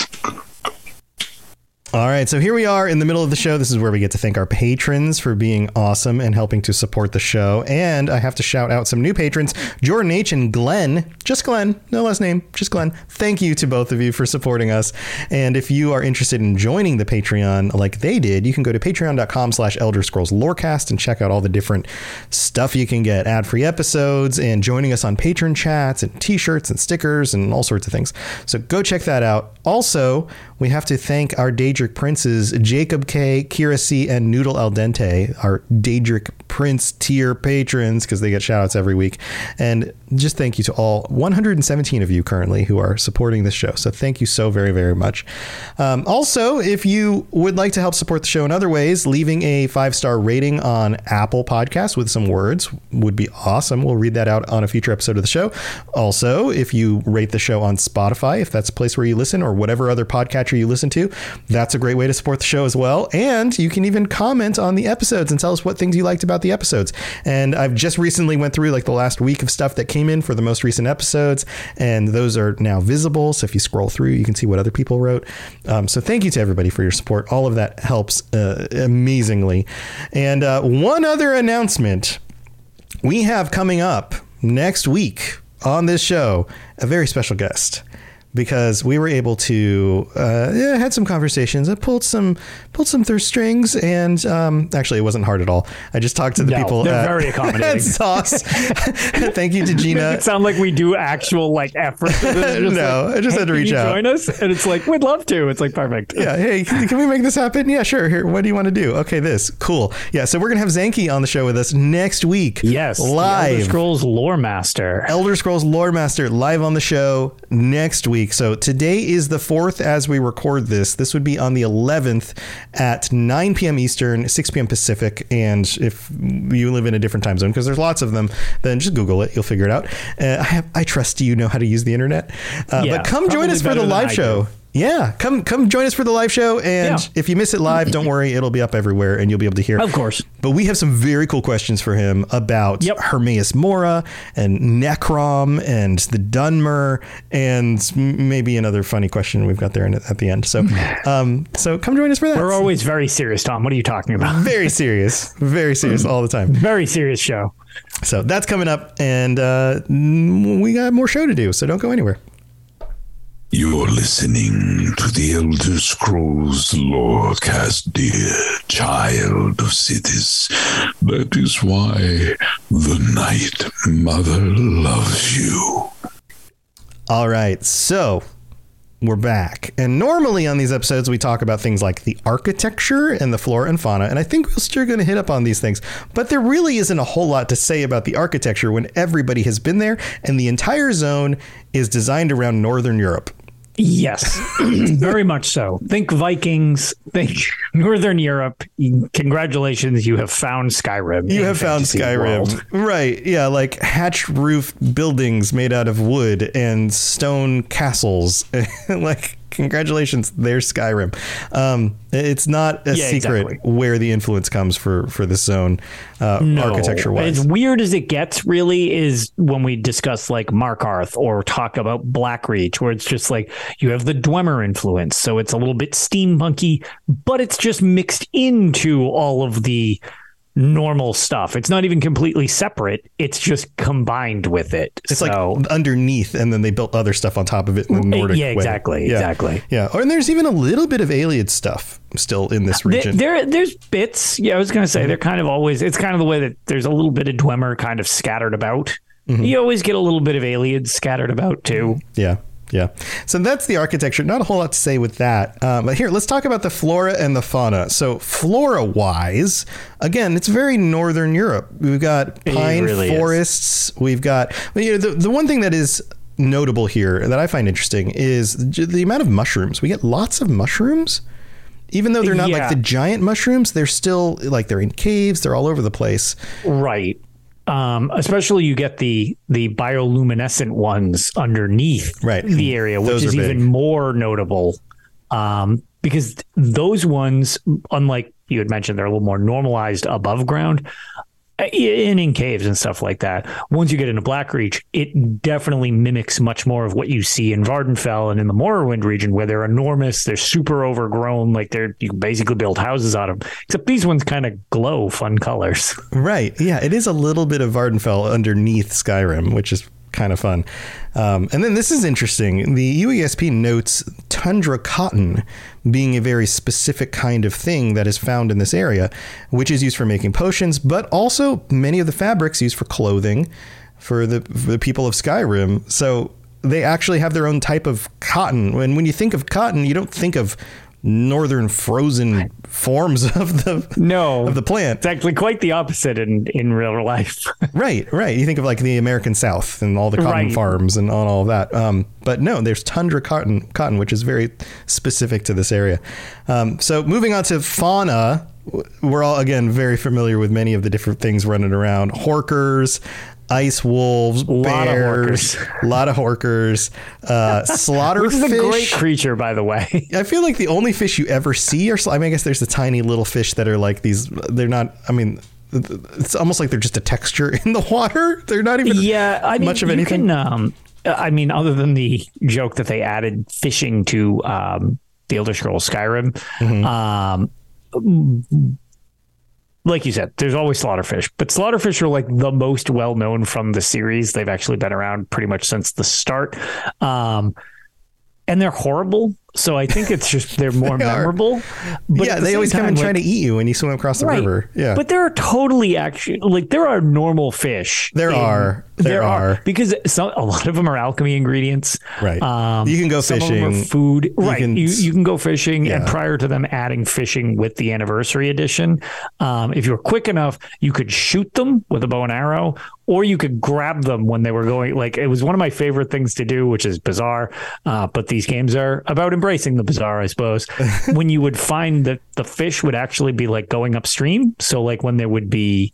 All right, so here we are in the middle of the show. This is where we get to thank our patrons for being awesome and helping to support the show. And I have to shout out some new patrons, Jordan H. and Glenn. Just Glenn, no last name, just Glenn. Thank you to both of you for supporting us. And if you are interested in joining the Patreon like they did, you can go to patreon.com slash Elder Scrolls Lorecast and check out all the different stuff you can get. Ad-free episodes and joining us on patron chats and t-shirts and stickers and all sorts of things. So go check that out. Also, we have to thank our Daedric Princes, Jacob K, Kira C, and Noodle Al Dente, our Daedric Prince tier patrons, because they get shout outs every week. And just thank you to all one hundred seventeen of you currently who are supporting this show. So thank you so very, very much. Um, also, if you would like to help support the show in other ways, leaving a five-star rating on Apple Podcasts with some words would be awesome. We'll read that out on a future episode of the show. Also, if you rate the show on Spotify, if that's a place where you listen, or whatever other podcatcher you listen to, that's a great way to support the show as well. And you can even comment on the episodes and tell us what things you liked about the episodes. And I've just recently went through like the last week of stuff that came in for the most recent episodes, and those are now visible. So if you scroll through, you can see what other people wrote. Um, so thank you to everybody for your support. All of that helps uh, amazingly. And uh, one other announcement we have coming up next week on this show, a very special guest. Because we were able to, uh, yeah, had some conversations. I pulled some, pulled some thirst strings, and um, actually, it wasn't hard at all. I just talked to the no, people they're at, very accommodating. at Sauce. Thank you to Gina. Make it sound like we do actual like effort. No, like, I just hey, had to reach can you out. Join us, and it's like we'd love to. It's like perfect. Yeah. Hey, can, can we make this happen? Yeah, sure. Here, what do you want to do? Okay, this cool. Yeah. So we're gonna have Zanky on the show with us next week. Yes, live. Elder Scrolls Lore Master. Elder Scrolls Lore Master live on the show next week. week. So today is the fourth as we record this. This would be on the eleventh at nine p.m. Eastern, six p.m. Pacific. And if you live in a different time zone, because there's lots of them, then just Google it. You'll figure it out. Uh, I, have, I trust you know how to use the internet. Uh, yeah, but come join us for the live show. Do. Yeah, come come join us for the live show. And yeah. if you miss it live, don't worry. It'll be up everywhere and you'll be able to hear. Of course. But we have some very cool questions for him about yep. Hermaeus Mora and Necrom and the Dunmer and maybe another funny question we've got there at the end. So um, so come join us for that. We're always very serious, Tom. What are you talking about? Very serious. Very serious all the time. Very serious show. So that's coming up. And uh, we got more show to do. So don't go anywhere. You're listening to the Elder Scrolls Lorecast, dear child of cities. That is why the Night Mother loves you. All right, so we're back. And normally on these episodes, we talk about things like the architecture and the flora and fauna. And I think we're still going to hit up on these things. But there really isn't a whole lot to say about the architecture when everybody has been there and the entire zone is designed around Northern Europe. Yes, very much so. Think Vikings, think Northern Europe. Congratulations, you have found Skyrim. You have found Skyrim. World. Right. Yeah, like hatch roof buildings made out of wood and stone castles. Like, congratulations, there's Skyrim. Um, it's not a yeah, secret exactly. where the influence comes for, for this zone, uh, no. architecture-wise. As weird as it gets, really, is when we discuss like Markarth or talk about Blackreach, where it's just like you have the Dwemer influence. So it's a little bit steampunky, but it's just mixed into all of the normal stuff. It's not even completely separate. It's just combined with it. It's so, like underneath, and then they built other stuff on top of it in the Nordic yeah, exactly, way. Yeah, exactly. Yeah, and there's even a little bit of Ayleid stuff still in this region. There, there's bits. Yeah, I was going to say mm-hmm. they're kind of always. It's kind of the way that there's a little bit of Dwemer kind of scattered about. Mm-hmm. You always get a little bit of Ayleid scattered about too. Yeah. Yeah. So that's the architecture. Not a whole lot to say with that. Um, but here, let's talk about the flora and the fauna. So flora wise, again, it's very Northern Europe. We've got pine really forests. Is. We've got, you know, the, the one thing that is notable here that I find interesting is the amount of mushrooms. We get lots of mushrooms. Even though they're not yeah. like the giant mushrooms, they're still like they're in caves. They're all over the place. Right. Um, especially you get the the bioluminescent ones underneath right. the area, which those is even more notable um, because those ones, unlike you had mentioned, they're a little more normalized above ground. In, in caves and stuff like that. Once you get into Blackreach, it definitely mimics much more of what you see in Vardenfell and in the Morrowind region, where they're enormous, they're super overgrown, like they're you can basically build houses out of them. Except these ones kind of glow fun colors. Right. Yeah, it is a little bit of Vardenfell underneath Skyrim, which is kind of fun. Um, and then this is interesting. The U E S P notes tundra cotton being a very specific kind of thing that is found in this area, which is used for making potions, but also many of the fabrics used for clothing for the, for the people of Skyrim. So they actually have their own type of cotton. When when you think of cotton, you don't think of northern frozen forms of the no of the plant. It's actually quite the opposite in in real life. right right you think of like the American South and all the cotton right. farms and all of that, um but no, there's tundra cotton cotton which is very specific to this area. Um so moving on to fauna, we're all again very familiar with many of the different things running around. Horkers, ice wolves, bears, a lot of horkers, uh, slaughterfish. Which is a great creature, by the way. I feel like the only fish you ever see are, I mean, I guess there's the tiny little fish that are like these, they're not, I mean, it's almost like they're just a texture in the water. They're not even yeah, I mean, much of you anything. Can, um, I mean, other than the joke that they added fishing to um, the Elder Scrolls Skyrim, mm-hmm. um, like you said, there's always slaughterfish, but slaughterfish are like the most well-known from the series. They've actually been around pretty much since the start. Um, and they're horrible. So I think it's just they're more They are. memorable. But yeah, at the they same always come time, and try like- to eat you when you swim across the Right. river. Yeah, But there are totally actually like there are normal fish. There in- are. There are. because some a lot of them are alchemy ingredients. Right. Um, You can go some of them are fishing. food. Right. can- you you can go fishing, Yeah. and prior to them adding fishing with the anniversary edition, um, if you were quick enough, you could shoot them with a bow and arrow, or you could grab them when they were going. Like it was one of my favorite things to do, which is bizarre. Uh, but these games are about embracing the bizarre, I suppose. When you would find that the fish would actually be like going upstream. So like when there would be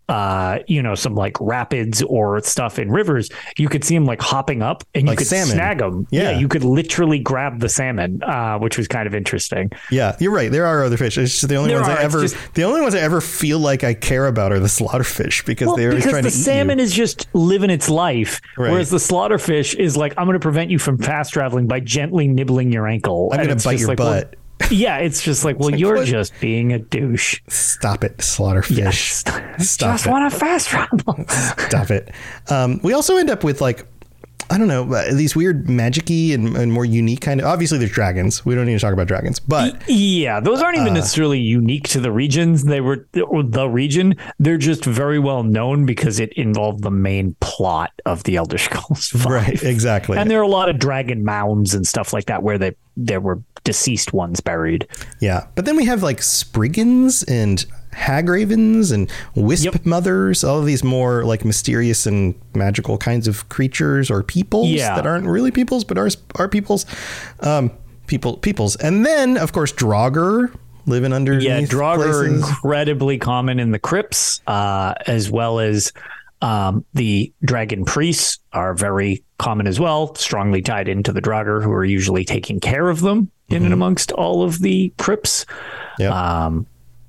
uh you know some like rapids or stuff in rivers, you could see them like hopping up and you Like could salmon. snag them. Yeah. You could literally grab the salmon, uh which was kind of interesting. yeah, you're right. There are other fish. It's just the only There ones are, I it's ever just- the only ones I ever feel like I care about are the slaughterfish because Well, they're always because trying the to eat salmon you. is just living its life, Right. whereas the slaughterfish is like, I'm going to prevent you from fast traveling by gently nibbling your ankle. I'm And going it's to bite just your like, well, butt. yeah, it's just like, well, like, you're what? just being a douche. Stop it, slaughterfish. Yes. Stop just it. want to fast travel. Stop it. Um, we also end up with like, I don't know, uh, these weird magic-y and, and more unique kind of, obviously there's dragons. We don't need to talk about dragons, but Yeah, those aren't Uh, even necessarily unique to the regions. They were or the region. They're just very well known because it involved the main plot of the Elder Scrolls five. right, exactly. And there are a lot of dragon mounds and stuff like that where they there were deceased ones buried. Yeah. But then we have like Spriggans and Hagravens and Wisp Yep. Mothers, all of these more like mysterious and magical kinds of creatures or peoples Yeah. that aren't really peoples, but are, are peoples. Um, people, peoples. And then, of course, Draugr living underneath Yeah, Draugr are places. incredibly common in the crypts, uh, as well as um, the dragon priests are very common as well, strongly tied into the Draugr, who are usually taking care of them in Mm-hmm. and amongst all of the crypts. Yep. Um,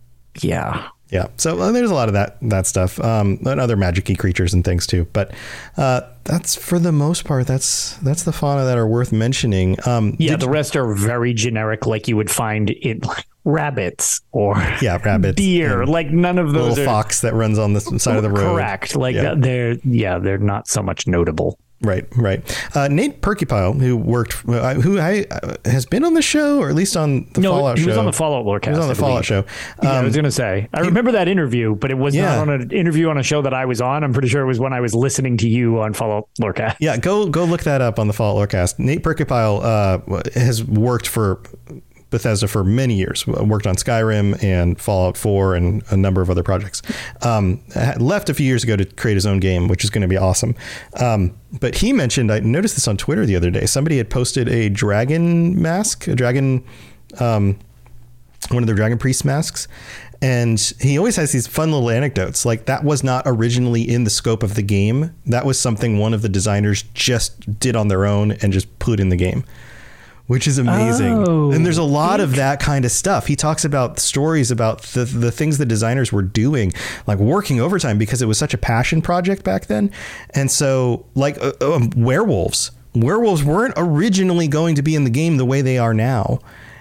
yeah. Yeah, so uh, there's a lot of that that stuff, um, and other magic-y creatures and things too. But uh, that's for the most part. That's that's the fauna that are worth mentioning. Um, Yeah, did the you- rest are very generic, like you would find in like rabbits or yeah, rabbits, deer. and Like none of those little are fox that runs on the side of the road. correct. Like Yeah. they're yeah, they're not so much notable. Right, right. Uh, Nate Perkypile, who worked, uh, who I uh, has been on the show, or at least on the No, Fallout he show. was on the Fallout Lorecast. He was on the I Fallout believe. show. Yeah, I Um, was going to say, I remember that interview, but it was Yeah. not on an interview on a show that I was on. I'm pretty sure it was when I was listening to you on Fallout Lorecast. Yeah, go go look that up on the Fallout Lorecast. Nate Perkypile uh, has worked for Bethesda for many years. Worked on Skyrim and Fallout four and a number of other projects. Um, left a few years ago to create his own game, which is going to be awesome. Um, but he mentioned, I noticed this on Twitter the other day. Somebody had posted a dragon mask, a dragon, um, one of their dragon priest masks. And he always has these fun little anecdotes. Like that was not originally in the scope of the game. That was something one of the designers just did on their own and just put in the game, which is amazing. Oh, and there's a lot of that kind of stuff. He talks about stories about the, the things the designers were doing, like working overtime because it was such a passion project back then. And so like uh, um, werewolves, werewolves weren't originally going to be in the game the way they are now.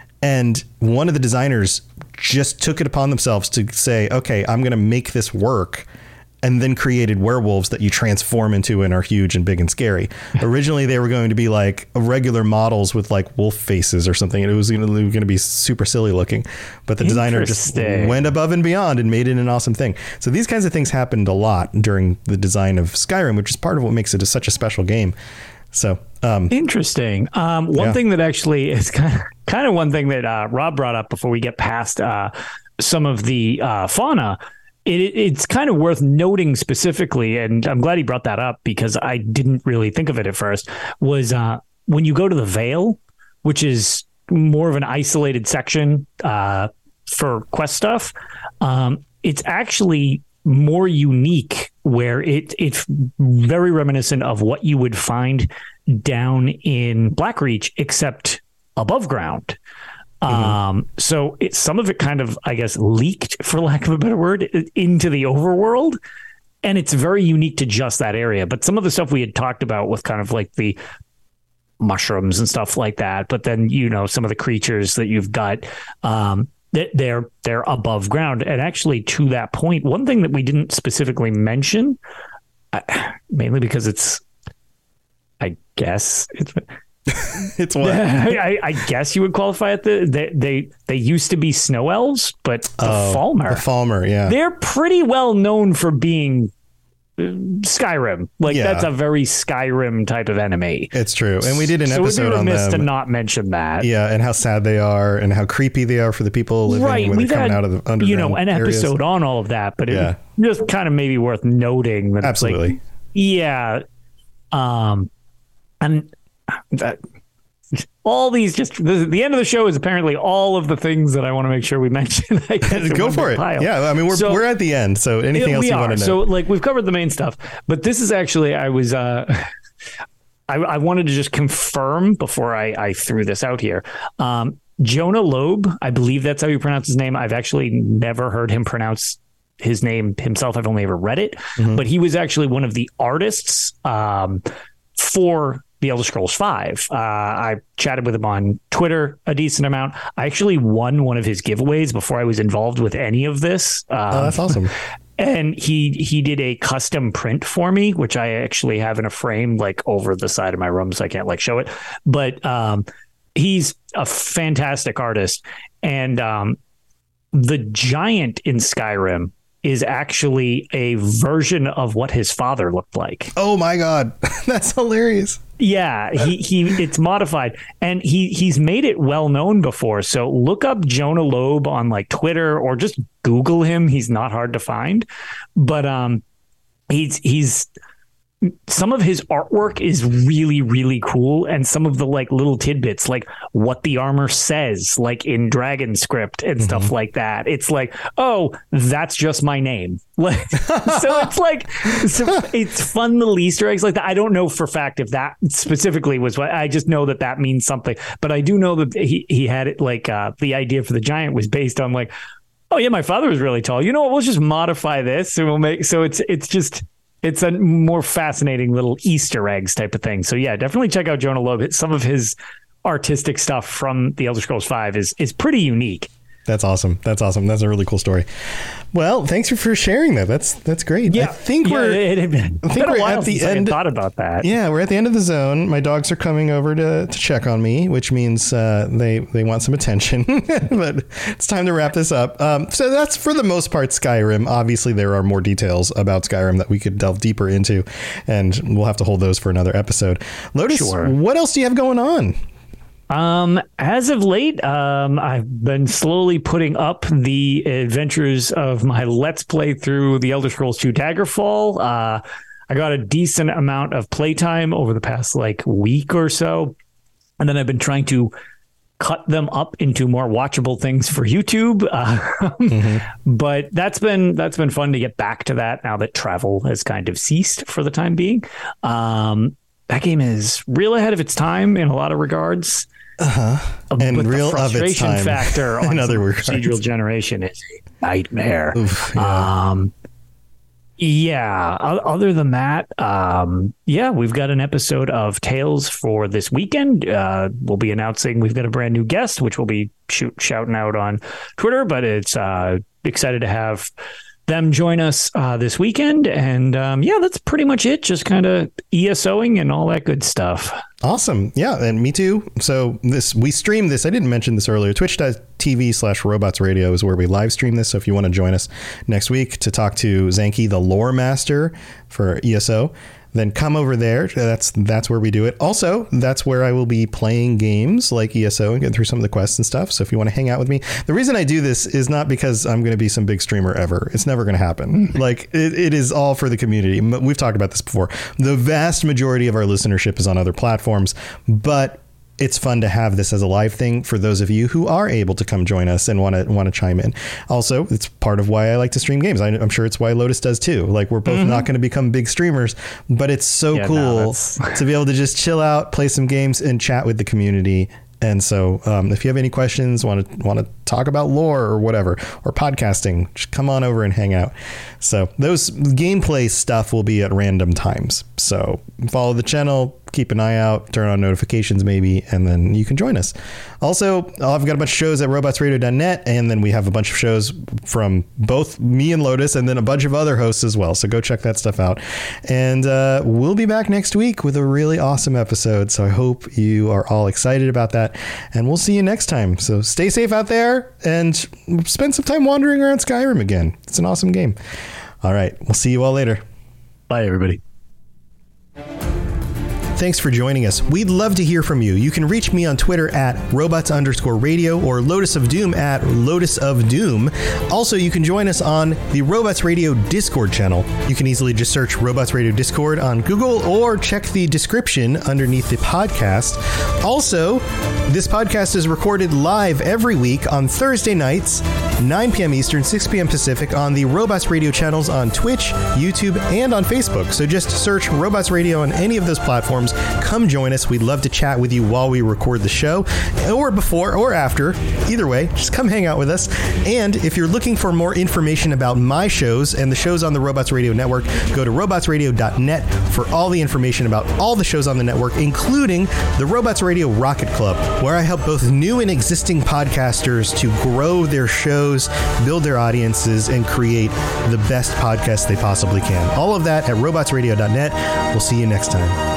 And one of the designers just took it upon themselves to say, okay, I'm going to make this work. And then created werewolves that you transform into and are huge and big and scary. Originally, they were going to be like regular models with like wolf faces or something. And it was going to be super silly looking. But the designer just Interesting. went above and beyond and made it an awesome thing. So these kinds of things happened a lot during the design of Skyrim, which is part of what makes it a, such a special game. So, um, Interesting. Um, one Yeah. thing that actually is kind of, kind of one thing that uh, Rob brought up before we get past uh, some of the uh, fauna. It, it's kind of worth noting specifically, and I'm glad he brought that up because I didn't really think of it at first, was uh, when you go to the Vale, which is more of an isolated section uh, for quest stuff, um, it's actually more unique where it it's very reminiscent of what you would find down in Blackreach, except above ground. Um, so it, some of it kind of, I guess, leaked, for lack of a better word, i- into the overworld. And it's very unique to just that area. But some of the stuff we had talked about with kind of like the mushrooms and stuff like that. But then, you know, some of the creatures that you've got, um, they- they're, they're above ground. And actually to that point, one thing that we didn't specifically mention, uh, mainly because it's, I guess it's, It's what? I, I guess you would qualify it. The, they, they, they used to be snow elves, but the Oh, Falmer, The Falmer, yeah. they're pretty well known for being Skyrim. Like Yeah. that's a very Skyrim type of enemy. It's true. And we did an so episode we'd be on remiss them. to not mention that. Yeah, and how sad they are and how creepy they are for the people living Right, when we've they're coming had, out of the underground you know, an areas. episode on all of that, but it Yeah. was just kind of maybe worth noting that Absolutely. it's like, yeah, um, and that all these just the, the end of the show is apparently all of the things that I want to make sure we mention. I guess, Go for it. pile. Yeah, I mean, we're So- we're at the end, so anything Yeah, else we you are. want to know? So, like, we've covered the main stuff, but this is actually, I was, uh, I, I wanted to just confirm before I, I threw this out here. Um, Jonah Loeb, I believe that's how you pronounce his name. I've actually never heard him pronounce his name himself. I've only ever read it, Mm-hmm. but he was actually one of the artists um, for The Elder Scrolls five. Uh, I chatted with him on Twitter a decent amount. I actually won one of his giveaways before I was involved with any of this. Um, Oh, that's awesome. and he he did a custom print for me, which I actually have in a frame like over the side of my room, so I can't like show it. But um, he's a fantastic artist, and um, the giant in Skyrim is actually a version of what his father looked like. Oh my God, that's hilarious. Yeah, he he it's modified, and he he's made it well known before. So look up Jonah Loeb on like Twitter or just Google him. He's not hard to find, but um, he's he's some of his artwork is really really cool, and some of the like little tidbits, like what the armor says, like in Dragon script and stuff like that. It's like, oh, that's just my name. Like, so it's like, so it's fun little Easter eggs like that. I don't know for a fact if that specifically was what, I just know that that means something. But I do know that he he had it like uh, the idea for the giant was based on like, oh yeah, my father was really tall. You know what? We'll just modify this and we'll make so it's it's just. It's a more fascinating little Easter eggs type of thing. So yeah, definitely check out Jonah Loeb. Some of his artistic stuff from The Elder Scrolls five is is pretty unique. That's awesome. That's awesome. That's a really cool story. Well, thanks for, for sharing that. That's that's great. Yeah, I think yeah, we're it, it, it, I think been a we're while at the since I had end. thought about that. Yeah, we're at the end of the zone. My dogs are coming over to, to check on me, which means uh, they they want some attention. But it's time to wrap this up. Um, so that's for the most part Skyrim. Obviously, there are more details about Skyrim that we could delve deeper into, and we'll have to hold those for another episode. Lotus, Sure. what else do you have going on? Um, as of late, um, I've been slowly putting up the adventures of my Let's Play through The Elder Scrolls two Daggerfall. Uh, I got a decent amount of playtime over the past like week or so, and then I've been trying to cut them up into more watchable things for YouTube. Uh, mm-hmm. But that's been that's been fun to get back to that now that travel has kind of ceased for the time being. Um, that game is real ahead of its time in a lot of regards. Uh-huh. And but real the of its frustration time. factor on In other words. procedural generation is a nightmare. Oof, yeah. Um, yeah. o- Other than that, um, yeah, we've got an episode of Tales for this weekend. Uh, we'll be announcing we've got a brand new guest, which we'll be shoot, shouting out on Twitter. But it's uh, excited to have them join us uh, this weekend. And um, yeah, that's pretty much it. Just kind of ESOing and all that good stuff. Awesome. Yeah, and me too. So this we stream this. I didn't mention this earlier. Twitch.tv slash robots radio is where we live stream this. So if you want to join us next week to talk to Zanky, the lore master for E S O, then come over there. That's that's where we do it. Also, that's where I will be playing games like E S O and getting through some of the quests and stuff. So if you want to hang out with me, the reason I do this is not because I'm going to be some big streamer ever. It's never going to happen. Like it, it is all for the community. We've talked about this before. The vast majority of our listenership is on other platforms, but it's fun to have this as a live thing for those of you who are able to come join us and want to want to chime in. Also, it's part of why I like to stream games. I, I'm sure it's why Lotus does too. Like we're both mm-hmm. not going to become big streamers, but it's so yeah, cool no, to be able to just chill out, play some games, and chat with the community. And so, um, if you have any questions, want to want to talk about lore or whatever, or podcasting, just come on over and hang out. So those gameplay stuff will be at random times. So follow the channel, keep an eye out, turn on notifications maybe, and then you can join us. Also, I've got a bunch of shows at robots radio dot net, and then we have a bunch of shows from both me and Lotus, and then a bunch of other hosts as well. So go check that stuff out. And uh, we'll be back next week with a really awesome episode. So I hope you are all excited about that, and we'll see you next time. So stay safe out there and spend some time wandering around Skyrim again. It's an awesome game. All right. We'll see you all later. Bye, everybody. Thanks for joining us. We'd love to hear from you. You can reach me on Twitter at robots underscore radio or Lotus of Doom at Lotus of Doom. Also, you can join us on the Robots Radio Discord channel. You can easily just search Robots Radio Discord on Google or check the description underneath the podcast. Also, this podcast is recorded live every week on Thursday nights, nine p.m. Eastern, six p.m. Pacific on the Robots Radio channels on Twitch, YouTube, and on Facebook. So just search Robots Radio on any of those platforms. Come join us. We'd love to chat with you while we record the show, or before or after. Either way, just come hang out with us. And if you're looking for more information about my shows and the shows on the Robots Radio Network, go to robots radio dot net for all the information about all the shows on the network, including the Robots Radio Rocket Club, where I help both new and existing podcasters to grow their shows, build their audiences, and create the best podcast they possibly can. All of that at robots radio dot net. We'll see you next time.